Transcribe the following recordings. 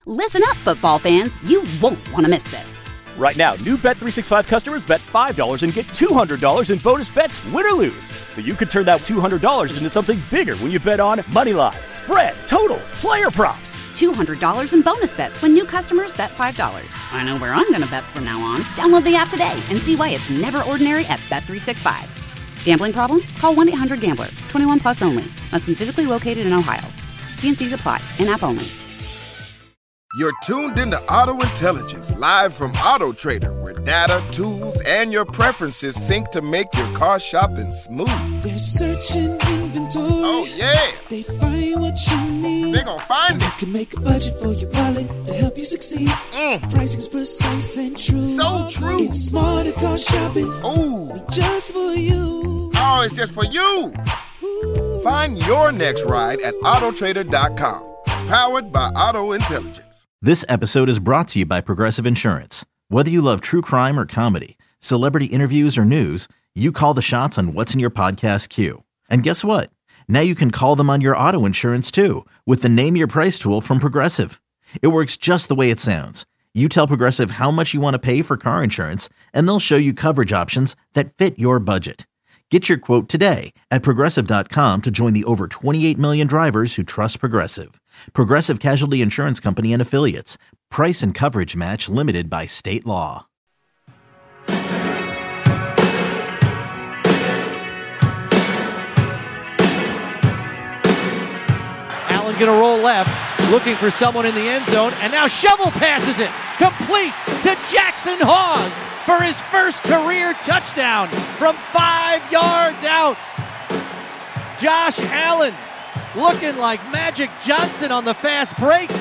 Listen up, football fans. You won't want to miss this. Right now, new Bet365 customers bet $5 and get $200 in bonus bets, win or lose. So you could turn that $200 into something bigger when you bet on money line, spread, totals, player props. $200 in bonus bets when new customers bet $5. I know where I'm going to bet from now on. Download the app today and see why it's never ordinary at Bet365. Gambling problem? Call 1-800-GAMBLER. 21 plus only. Must be physically located in Ohio. T&Cs apply. In-app only. You're tuned into Auto Intelligence, live from Auto Trader, where data, tools, and your preferences sync to make your car shopping smooth. They're searching inventory. Oh, yeah. They find what you need. They're gonna find it. You can make a budget for your wallet to help you succeed. Pricing's precise and true. So true. It's smarter car shopping. Ooh. Just for you. Oh, it's just for you. Ooh. Find your next ride at autotrader.com. Powered by Auto Intelligence. This episode is brought to you by Progressive Insurance. Whether you love true crime or comedy, celebrity interviews or news, you call the shots on what's in your podcast queue. And guess what? Now you can call them on your auto insurance too with the Name Your Price tool from Progressive. It works just the way it sounds. You tell Progressive how much you want to pay for car insurance, and they'll show you coverage options that fit your budget. Get your quote today at Progressive.com to join the over 28 million drivers who trust Progressive. Progressive Casualty Insurance Company and Affiliates. Price and coverage match limited by state law. Allen going to roll left, looking for someone in the end zone, and now Shovel passes it, complete to Jackson Hawes for his first career touchdown from 5 yards out. Josh Allen looking like Magic Johnson on the fast break.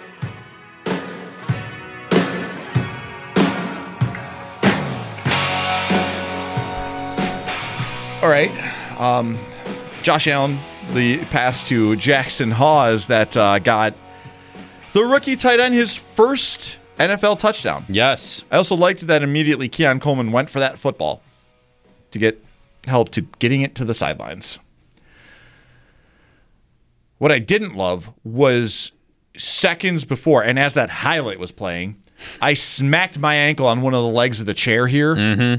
All right. Josh Allen, the pass to Jackson Hawes that got the rookie tight end his first NFL touchdown. Yes. I also liked that immediately Keon Coleman went for that football to get help to getting it to the sidelines. What I didn't love was seconds before, and as that highlight was playing, I smacked my ankle on one of the legs of the chair here. Mm-hmm.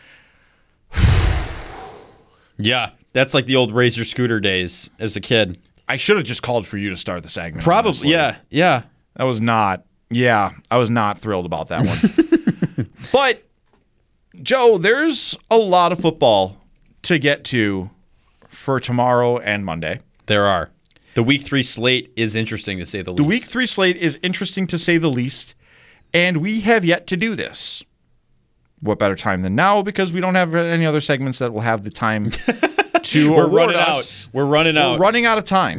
Yeah, that's like the old Razor scooter days as a kid. I should have just called for you to start the segment. Probably, honestly. yeah. I was not thrilled about that one. But, Joe, there's a lot of football to get to for tomorrow and Monday. There are. The Week 3 slate is interesting, to say the least. The Week 3 slate is interesting, to say the least, and we have yet to do this. What better time than now, because we don't have any other segments that will have the time to We're running us. out. We're running out of time.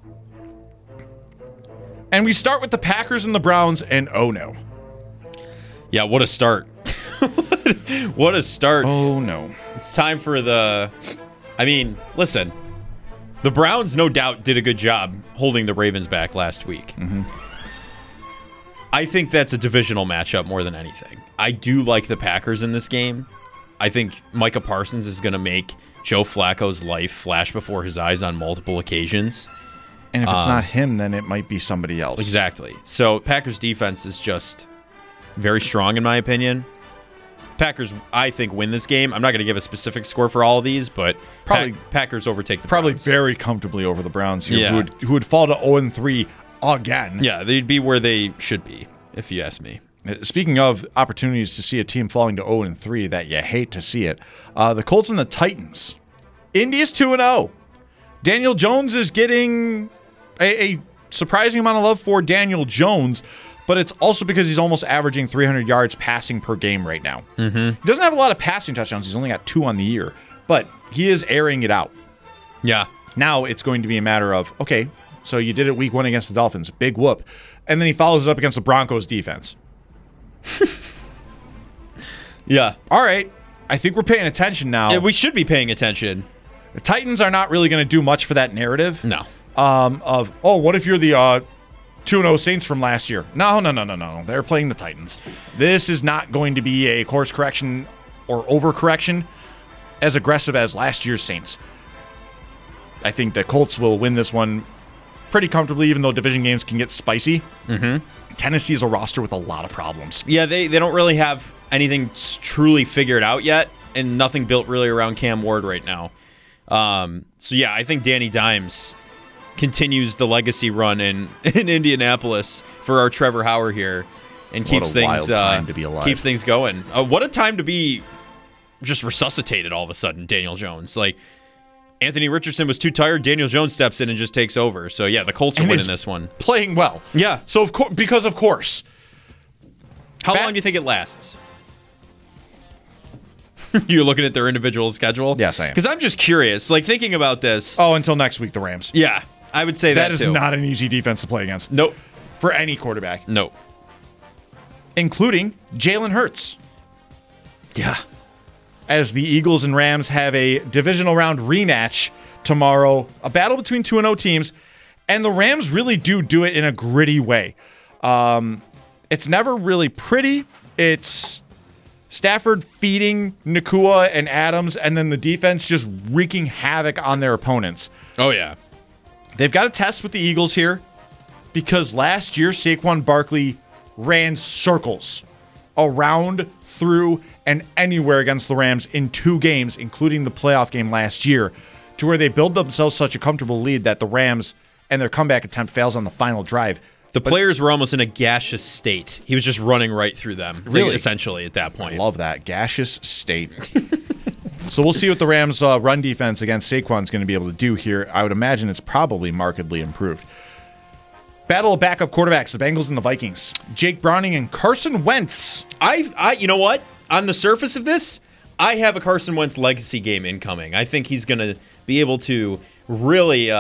And we start with the Packers and the Browns, and oh no. Yeah, what a start. What a start. Oh no. It's time for listen. The Browns, no doubt, did a good job holding the Ravens back last week. Mm-hmm. I think that's a divisional matchup more than anything. I do like the Packers in this game. I think Micah Parsons is going to make Joe Flacco's life flash before his eyes on multiple occasions. And if it's not him, then it might be somebody else. Exactly. So Packers defense is just very strong, in my opinion. Packers, I think, win this game. I'm not going to give a specific score for all of these, but probably Packers overtake the Browns. Probably very comfortably over the Browns here, who would fall to 0-3 again. Yeah, they'd be where they should be, if you ask me. Speaking of opportunities to see a team falling to 0-3 that you hate to see it, the Colts and the Titans. Indy's 2-0. Daniel Jones is getting a surprising amount of love for Daniel Jones, but it's also because he's almost averaging 300 yards passing per game right now. Mm-hmm. He doesn't have a lot of passing touchdowns. He's only got 2 on the year, but he is airing it out. Yeah. Now it's going to be a matter of, okay, so you did it week 1 against the Dolphins, big whoop, and then he follows it up against the Broncos defense. Yeah. All right. I think we're paying attention now. Yeah, we should be paying attention. The Titans are not really going to do much for that narrative. No. What if you're the 2-0 Saints from last year? No. They're playing the Titans. This is not going to be a course correction or overcorrection as aggressive as last year's Saints. I think the Colts will win this one pretty comfortably, even though division games can get spicy. Mm-hmm. Tennessee is a roster with a lot of problems. Yeah, they don't really have anything truly figured out yet, and nothing built really around Cam Ward right now. So yeah, I think Danny Dimes continues the legacy run in Indianapolis for our Trevor Hauer here, and keeps things time to be alive. Keeps things going. What a time to be just resuscitated all of a sudden, Daniel Jones. Like, Anthony Richardson was too tired. Daniel Jones steps in and just takes over. So yeah, the Colts are winning this one. Playing well. Yeah. So of course. How long do you think it lasts? You're looking at their individual schedule? Yes, I am. Because I'm just curious, like thinking about this. Oh, until next week, the Rams. Yeah, I would say that is too. not an easy defense to play against. Nope. For any quarterback. Nope. Including Jalen Hurts. Yeah. As the Eagles and Rams have a divisional round rematch tomorrow, a battle between 2-0 teams, and the Rams really do it in a gritty way. It's never really pretty. It's Stafford feeding Nakua and Adams, and then the defense just wreaking havoc on their opponents. Oh, yeah. They've got a test with the Eagles here because last year Saquon Barkley ran circles around, through, and anywhere against the Rams in 2 games, including the playoff game last year, to where they build themselves such a comfortable lead that the Rams and their comeback attempt fails on the final drive. The players were almost in a gaseous state. He was just running right through them, really? Essentially, at that point. I love that. Gaseous state. So we'll see what the Rams' run defense against Saquon is going to be able to do here. I would imagine it's probably markedly improved. Battle of backup quarterbacks, the Bengals and the Vikings. Jake Browning and Carson Wentz. You know what? On the surface of this, I have a Carson Wentz legacy game incoming. I think he's going to be able to really...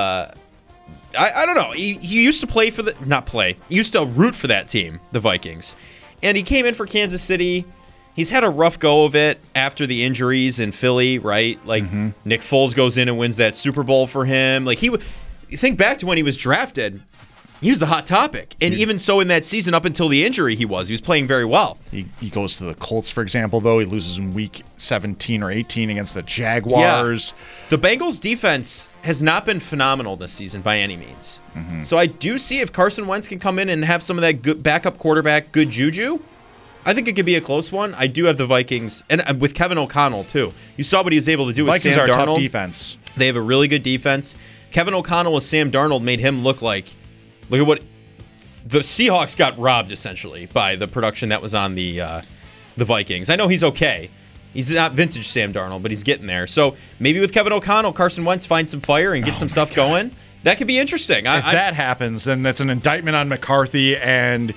I don't know. He used to play for he used to root for that team, the Vikings. And he came in for Kansas City. He's had a rough go of it after the injuries in Philly, right? Like, Nick Foles goes in and wins that Super Bowl for him. Like, you think back to when he was drafted, he was the hot topic. And even so in that season, up until the injury, he was playing very well. He goes to the Colts, for example, though. He loses in week 17 or 18 against the Jaguars. Yeah. The Bengals' defense has not been phenomenal this season by any means. So I do see if Carson Wentz can come in and have some of that good backup quarterback, good juju, I think it could be a close one. I do have the Vikings, and with Kevin O'Connell, too. You saw what he was able to do with Sam Darnold. Vikings are a tough defense. They have a really good defense. Kevin O'Connell with Sam Darnold made him look at what the Seahawks got robbed, essentially, by the production that was on the Vikings. I know he's okay. He's not vintage Sam Darnold, but he's getting there. So maybe with Kevin O'Connell, Carson Wentz finds some fire and gets some stuff going. That could be interesting. If that happens, then that's an indictment on McCarthy, and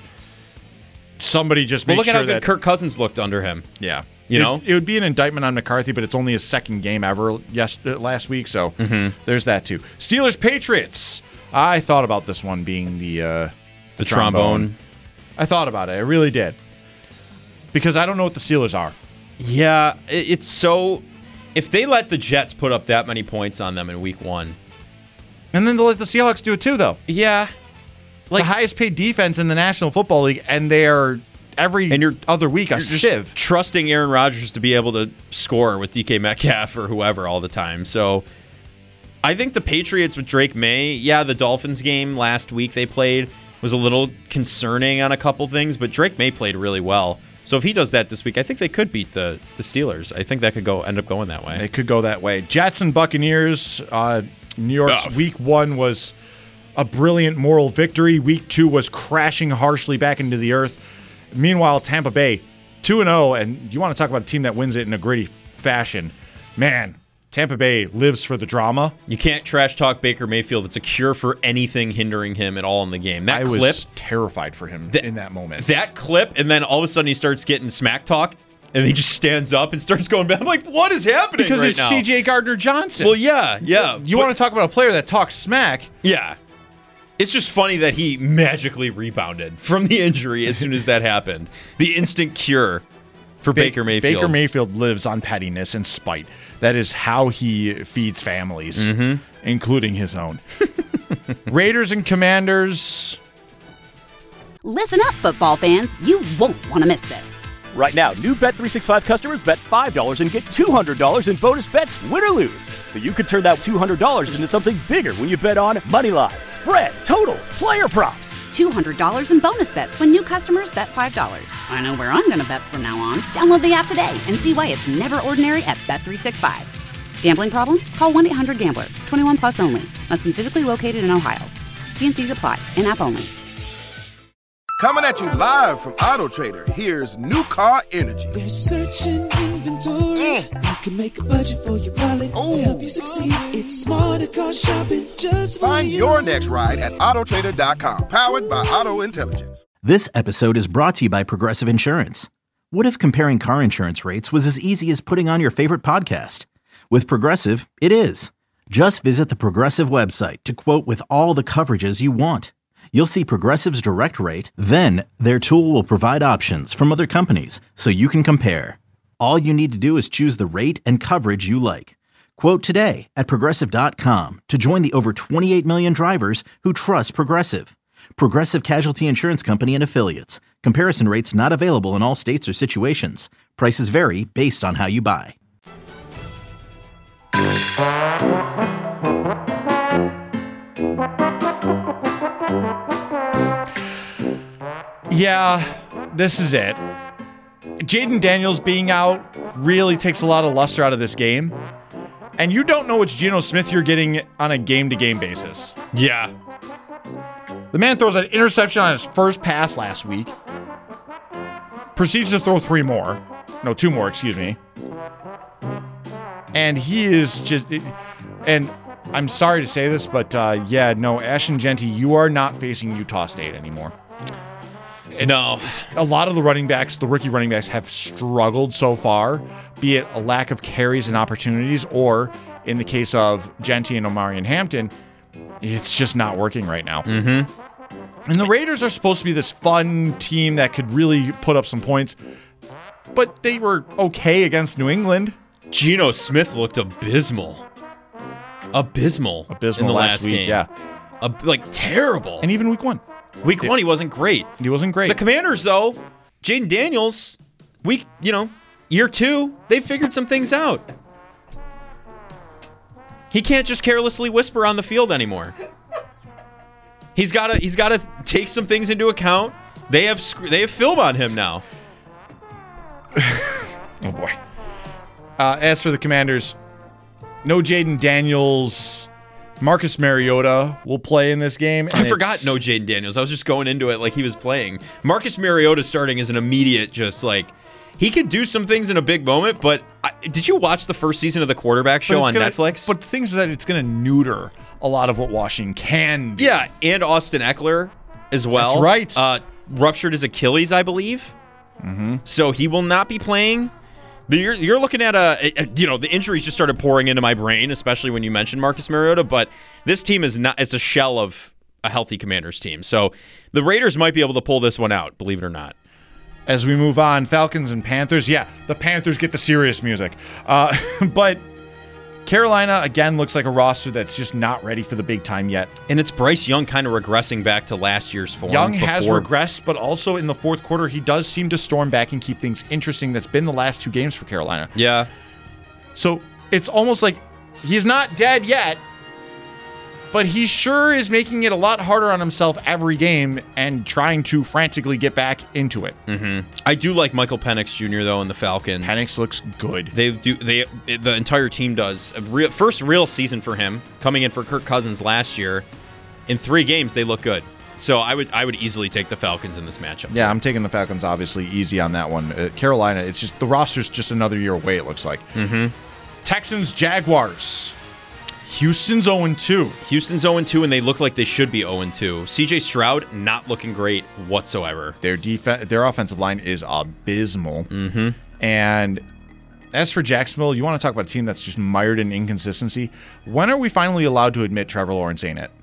somebody just makes look sure at how good Kirk Cousins looked under him. Yeah. It would be an indictment on McCarthy, but it's only his second game ever last week, so there's that too. Steelers-Patriots. I thought about this one being the trombone. I thought about it. I really did. Because I don't know what the Steelers are. Yeah, it's so... If they let the Jets put up that many points on them in week 1... And then they'll let the Seahawks do it too, though. Yeah. It's the highest paid defense in the National Football League, and they are every other week a sieve. Trusting Aaron Rodgers to be able to score with DK Metcalf or whoever all the time. So... I think the Patriots with Drake May, the Dolphins game last week they played was a little concerning on a couple things, but Drake May played really well. So if he does that this week, I think they could beat the Steelers. I think that could end up going that way. It could go that way. Jets and Buccaneers, New York's week 1 was a brilliant moral victory. Week 2 was crashing harshly back into the earth. Meanwhile, Tampa Bay, 2-0, and you want to talk about a team that wins it in a gritty fashion. Man, Tampa Bay lives for the drama. You can't trash talk Baker Mayfield. It's a cure for anything hindering him at all in the game. I was terrified for him in that moment. That clip, and then all of a sudden he starts getting smack talk, and he just stands up and starts going back. I'm like, what is happening because right it's now? C.J. Gardner-Johnson. Well, yeah. You want to talk about a player that talks smack. Yeah. It's just funny that he magically rebounded from the injury as soon as that happened. The instant cure for Baker Mayfield. Baker Mayfield lives on pettiness and spite. That is how he feeds families, including his own. Raiders and Commanders. Listen up, football fans. You won't want to miss this. Right now, new Bet365 customers bet $5 and get $200 in bonus bets, win or lose. So you could turn that $200 into something bigger when you bet on moneyline, spread, totals, player props. $200 in bonus bets when new customers bet $5. I know where I'm going to bet from now on. Download the app today and see why it's never ordinary at Bet365. Gambling problem? Call 1-800-GAMBLER. 21 plus only. Must be physically located in Ohio. T&Cs apply. In-app only. Coming at you live from Auto Trader, here's New Car Energy. They're searching inventory. You can make a budget for your wallet to help you succeed. It's smarter car shopping just for Find you. your next ride at autotrader.com. Powered by Auto Intelligence. This episode is brought to you by Progressive Insurance. What if comparing car insurance rates was as easy as putting on your favorite podcast? With Progressive, it is. Just visit the Progressive website to quote with all the coverages you want. You'll see Progressive's direct rate, then their tool will provide options from other companies so you can compare. All you need to do is choose the rate and coverage you like. Quote today at Progressive.com to join the over 28 million drivers who trust Progressive. Progressive Casualty Insurance Company and Affiliates. Comparison rates not available in all states or situations. Prices vary based on how you buy. Yeah, this is it. Jaden Daniels being out really takes a lot of luster out of this game. And you don't know which Geno Smith you're getting on a game-to-game basis. Yeah. The man throws an interception on his first pass last week. Proceeds to throw two more, excuse me. And he is just... And I'm sorry to say this, but Ashton Jeanty, you are not facing Utah State anymore. No. A lot of the rookie running backs have struggled so far, be it a lack of carries and opportunities, or in the case of Jeanty and Omarion Hampton, it's just not working right now. Mm-hmm. And the Raiders are supposed to be this fun team that could really put up some points, but they were okay against New England. Geno Smith looked abysmal. Abysmal in the last game. Yeah. Terrible. And even week one. Week one, he wasn't great. The Commanders, though, Jaden Daniels, year two, they figured some things out. He can't just carelessly whisper on the field anymore. He's got to take some things into account. They have film on him now. Oh boy. As for the Commanders, no Jaden Daniels. Marcus Mariota will play in this game. I forgot no Jaden Daniels. I was just going into it like he was playing. Marcus Mariota starting is an immediate he could do some things in a big moment, but did you watch the first season of The Quarterback Show on Netflix? But the thing is that it's going to neuter a lot of what Washington can do. Yeah, and Austin Eckler as well. That's right. Ruptured his Achilles, I believe. Mm-hmm. So he will not be playing. You're looking at the injuries just started pouring into my brain, especially when you mentioned Marcus Mariota, but this team it's a shell of a healthy Commanders team. So the Raiders might be able to pull this one out, believe it or not. As we move on, Falcons and Panthers. Yeah, the Panthers get the serious music. But Carolina, again, looks like a roster that's just not ready for the big time yet. And it's Bryce Young kind of regressing back to last year's form. Young has regressed, but also in the fourth quarter, he does seem to storm back and keep things interesting. That's been the last two games for Carolina. Yeah. So it's almost like he's not dead yet, but he sure is making it a lot harder on himself every game and trying to frantically get back into it. Mm-hmm. I do like Michael Penix Jr., though, in the Falcons. Penix looks good. The entire team does. First real season for him, coming in for Kirk Cousins last year. In 3 games, they look good. So I would easily take the Falcons in this matchup. Yeah, I'm taking the Falcons, obviously, easy on that one. Carolina, it's just the roster's just another year away, it looks like. Mm-hmm. Texans, Jaguars. Houston's 0-2. Houston's 0-2, and they look like they should be 0-2. C.J. Stroud not looking great whatsoever. Their offensive line is abysmal. Mm-hmm. And as for Jacksonville, you want to talk about a team that's just mired in inconsistency. When are we finally allowed to admit Trevor Lawrence ain't it?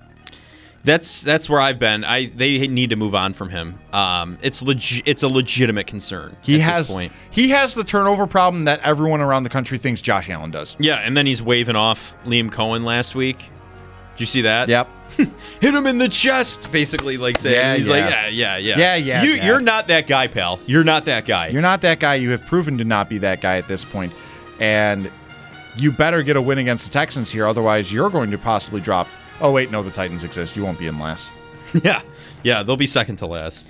That's where I've been. They need to move on from him. It's a legitimate concern. This point. He has the turnover problem that everyone around the country thinks Josh Allen does. Yeah, and then he's waving off Liam Cohen last week. Did you see that? Yep. Hit him in the chest, basically, like saying. He's like, yeah. You're not that guy, pal. You're not that guy. You're not that guy. You have proven to not be that guy at this point. And you better get a win against the Texans here. Otherwise, you're going to possibly drop. Oh, wait, no, the Titans exist. You won't be in last. Yeah, they'll be second to last.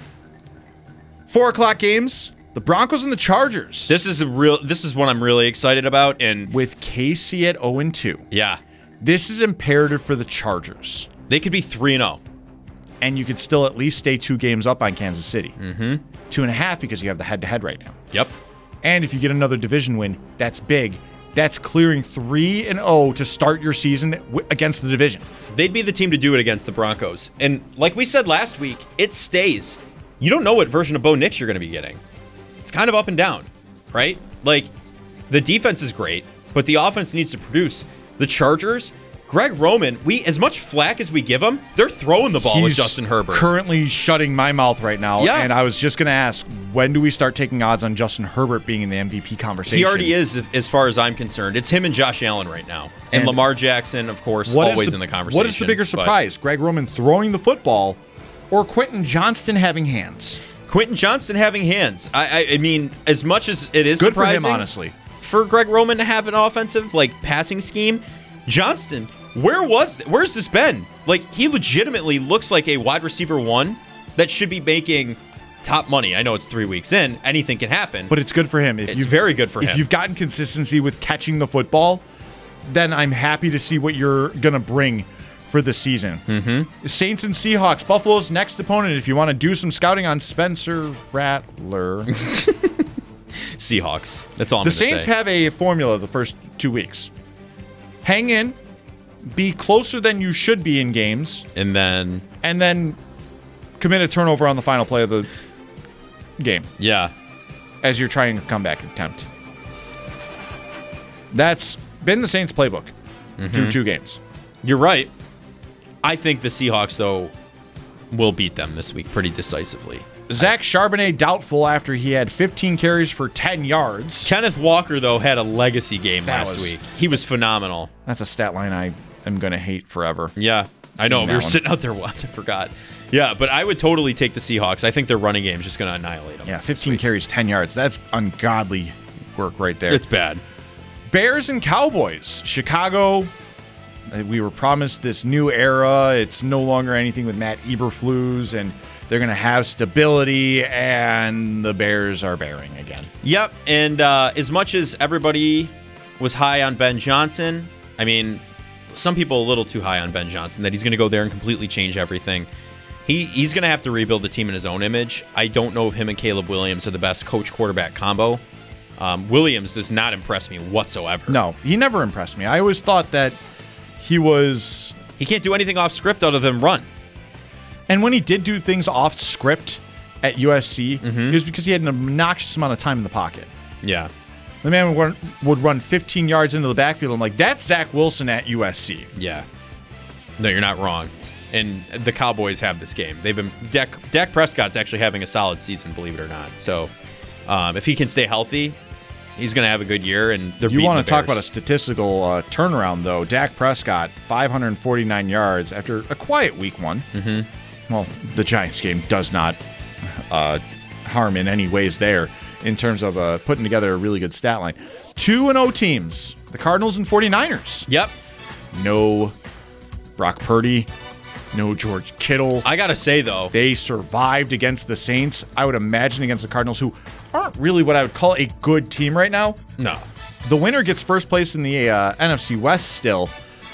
4 o'clock games. The Broncos and the Chargers. This is what I'm really excited about. And with KC at 0-2. Yeah. This is imperative for the Chargers. They could be 3-0. And you could still at least stay 2 games up on Kansas City. 2.5 because you have the head-to-head right now. Yep. And if you get another division win, that's big. That's clearing 3-0 to start your season against the division. They'd be the team to do it against the Broncos. And like we said last week, it stays. You don't know what version of Bo Nix you're going to be getting. It's kind of up and down, right? Like, the defense is great, but the offense needs to produce. The Chargers, Greg Roman, as much flack as we give him, they're throwing the ball with Justin Herbert. Currently shutting my mouth right now. Yeah. And I was just going to ask, when do we start taking odds on Justin Herbert being in the MVP conversation? He already is, as far as I'm concerned. It's him and Josh Allen right now. And Lamar Jackson, of course, always in the conversation. What is the bigger surprise? Greg Roman throwing the football or Quentin Johnston having hands? Quentin Johnston having hands. I mean, as much as it is good surprising for him, honestly, for Greg Roman to have an offensive passing scheme, Johnston, where's this been? Like, he legitimately looks like a wide receiver 1 that should be making top money. I know it's 3 weeks in. Anything can happen. But it's good for him. It's very good for him. If you've gotten consistency with catching the football, then I'm happy to see what you're going to bring for the season. Saints and Seahawks, Buffalo's next opponent. If you want to do some scouting on Spencer Rattler. Seahawks. That's all I'm The going to say. Saints have a formula the first 2 weeks. Hang in, be closer than you should be in games, and then commit a turnover on the final play of the game. Yeah. As you're trying a comeback attempt. That's been the Saints' playbook through 2 games. You're right. I think the Seahawks, though, will beat them this week pretty decisively. Zach Charbonnet doubtful after he had 15 carries for 10 yards. Kenneth Walker, though, had a legacy game last week. He was phenomenal. That's a stat line I am going to hate forever. Yeah, I know. We were sitting out there. What? I forgot. Yeah, but I would totally take the Seahawks. I think their running game is just going to annihilate them. Yeah, 15 carries, 10 yards. That's ungodly work right there. It's bad. Bears and Cowboys. Chicago, we were promised this new era. It's no longer anything with Matt Eberflus, and they're going to have stability, and the Bears are bearing again. Yep, and as much as everybody was high on Ben Johnson, I mean, some people a little too high on Ben Johnson, that he's going to go there and completely change everything. He's going to have to rebuild the team in his own image. I don't know if him and Caleb Williams are the best coach-quarterback combo. Williams does not impress me whatsoever. No, he never impressed me. I always thought that he can't do anything off script other than run. And when he did do things off script at USC, it was because he had an obnoxious amount of time in the pocket. Yeah. The man would run 15 yards into the backfield. I'm like, that's Zach Wilson at USC. Yeah. No, you're not wrong. And the Cowboys have this game. They've been Dak Prescott's actually having a solid season, believe it or not. So if he can stay healthy, he's going to have a good year. And they're You want to talk Bears. about a statistical turnaround, though. Dak Prescott, 549 yards after a quiet week 1. Well, the Giants game does not harm in any ways there in terms of putting together a really good stat line. 2-0 teams, the Cardinals and 49ers. Yep. No Brock Purdy, no George Kittle. I got to say, though, they survived against the Saints. I would imagine against the Cardinals, who aren't really what I would call a good team right now. No. The winner gets first place in the NFC West still,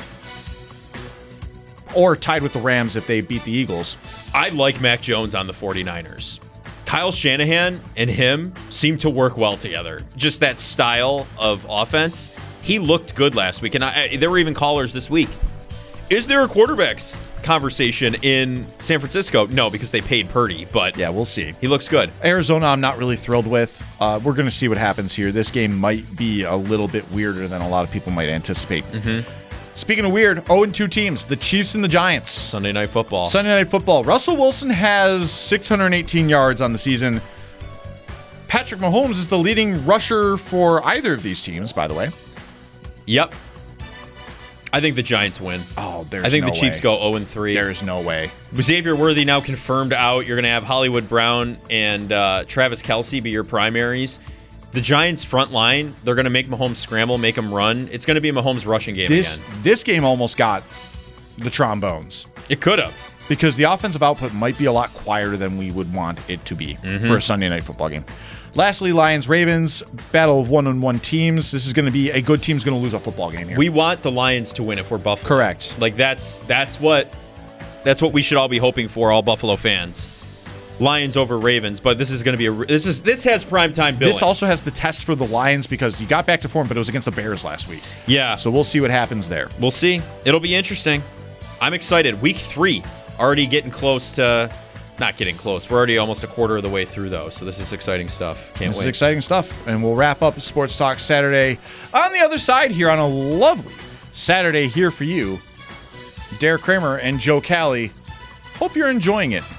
or tied with the Rams if they beat the Eagles. I like Mac Jones on the 49ers. Kyle Shanahan and him seem to work well together. Just that style of offense. He looked good last week, and there were even callers this week. Is there a quarterbacks conversation in San Francisco? No, because they paid Purdy, but yeah, we'll see. He looks good. Arizona, I'm not really thrilled with. We're going to see what happens here. This game might be a little bit weirder than a lot of people might anticipate. Speaking of weird, 0-2 teams, the Chiefs and the Giants. Sunday Night Football. Russell Wilson has 618 yards on the season. Patrick Mahomes is the leading rusher for either of these teams, by the way. Yep. I think the Giants win. Oh, there's I think no the Chiefs way. go 0-3. There's no way. Xavier Worthy now confirmed out. You're going to have Hollywood Brown and Travis Kelce be your primaries. The Giants' front line, they're going to make Mahomes scramble, make him run. It's going to be a Mahomes rushing game again. This game almost got the trombones. It could have. Because the offensive output might be a lot quieter than we would want it to be for a Sunday night football game. Lastly, Lions-Ravens, battle of one-on-one teams. This is going to be a good team's going to lose a football game here. We want the Lions to win if we're Buffalo. Correct. Like that's what we should all be hoping for, all Buffalo fans. Lions over Ravens, but this is going to be this has primetime billing. This also has the test for the Lions because you got back to form, but it was against the Bears last week. Yeah. So we'll see what happens there. We'll see. It'll be interesting. I'm excited. Week 3, already getting close to... Not getting close. We're already almost a quarter of the way through, though, so this is exciting stuff. Can't wait. This is exciting stuff, and we'll wrap up Sports Talk Saturday on the other side here on a lovely Saturday here for you. Derek Kramer and Joe Cali. Hope you're enjoying it.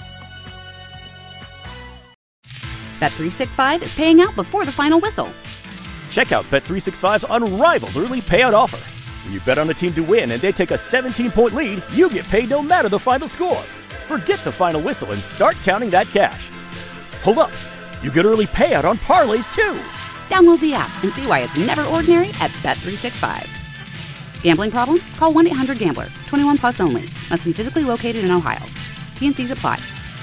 Bet365 is paying out before the final whistle. Check out Bet365's unrivaled early payout offer. When you bet on a team to win and they take a 17-point lead, you get paid no matter the final score. Forget the final whistle and start counting that cash. Hold up. You get early payout on parlays, too. Download the app and see why it's never ordinary at Bet365. Gambling problem? Call 1-800-GAMBLER. 21 plus only. Must be physically located in Ohio. T&Cs apply.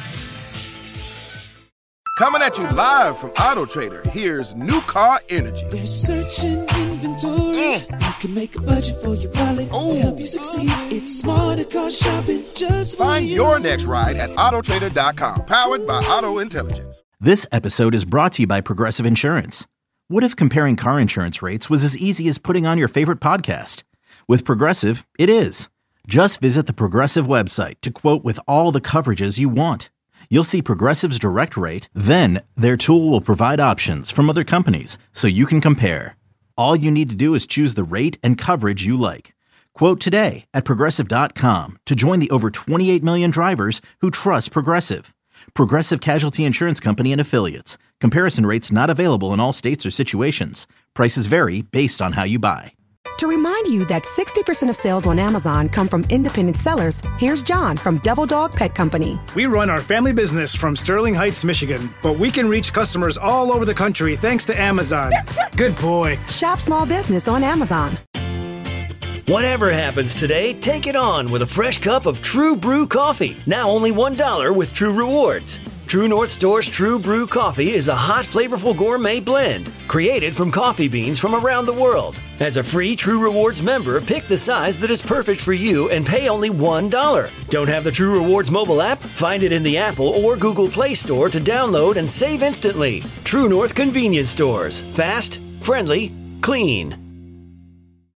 Coming at you live from Auto Trader, here's New Car Energy. There's searching inventory. You can make a budget for your wallet to help you succeed. It's smarter car shopping just for Find you. your next ride at autotrader.com, powered by Auto Intelligence. This episode is brought to you by Progressive Insurance. What if comparing car insurance rates was as easy as putting on your favorite podcast? With Progressive, it is. Just visit the Progressive website to quote with all the coverages you want. You'll see Progressive's direct rate, then their tool will provide options from other companies so you can compare. All you need to do is choose the rate and coverage you like. Quote today at Progressive.com to join the over 28 million drivers who trust Progressive. Progressive Casualty Insurance Company and Affiliates. Comparison rates not available in all states or situations. Prices vary based on how you buy. To remind you that 60% of sales on Amazon come from independent sellers, here's John from Devil Dog Pet Company. We run our family business from Sterling Heights, Michigan, but we can reach customers all over the country thanks to Amazon. Good boy. Shop small business on Amazon. Whatever happens today, take it on with a fresh cup of True Brew coffee. Now only $1 with True Rewards. True North Store's True Brew coffee is a hot, flavorful gourmet blend created from coffee beans from around the world. As a free True Rewards member, pick the size that is perfect for you and pay only $1. Don't have the True Rewards mobile app? Find it in the Apple or Google Play Store to download and save instantly. True North Convenience Stores. Fast, friendly, clean.